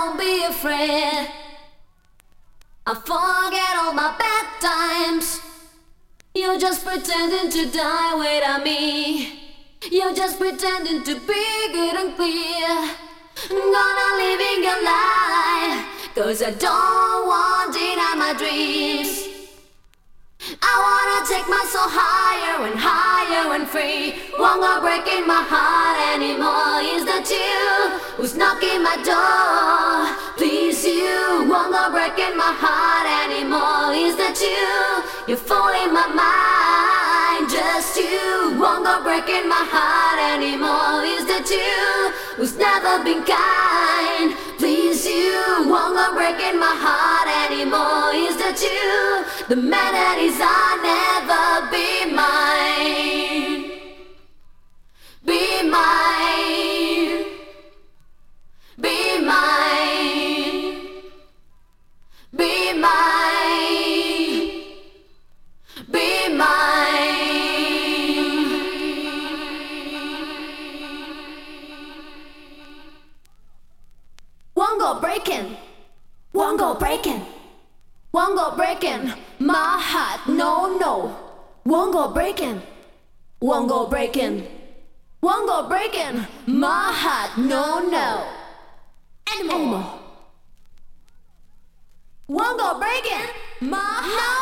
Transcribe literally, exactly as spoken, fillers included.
won't be afraid. I forget all my bad times. You're just pretending to die without me. You're just pretending to be good and clear. Gonna live in your life, 'cause I don't want to deny my dreams. I wanna take my soul higher and higher and free. Won't go breaking my heart anymore. Is that you who's knocking my door? Please, you won't go breaking my heart anymore. Is that you? You're fooling my mind. Just you won't go breaking my heart anymore. Is that you who's never been kind? Please, you won't go breaking my heart anymore. Is that you? The man that is I'll never be mine. Be mine. Be mine. Be mine. Be mine. Won't go breaking. Won't go breaking. Won't go breaking my heart, no, no. Won't go breaking. Won't go breaking. Won't go breaking my heart, no, no. Anymore. Won't go breaking my heart. No.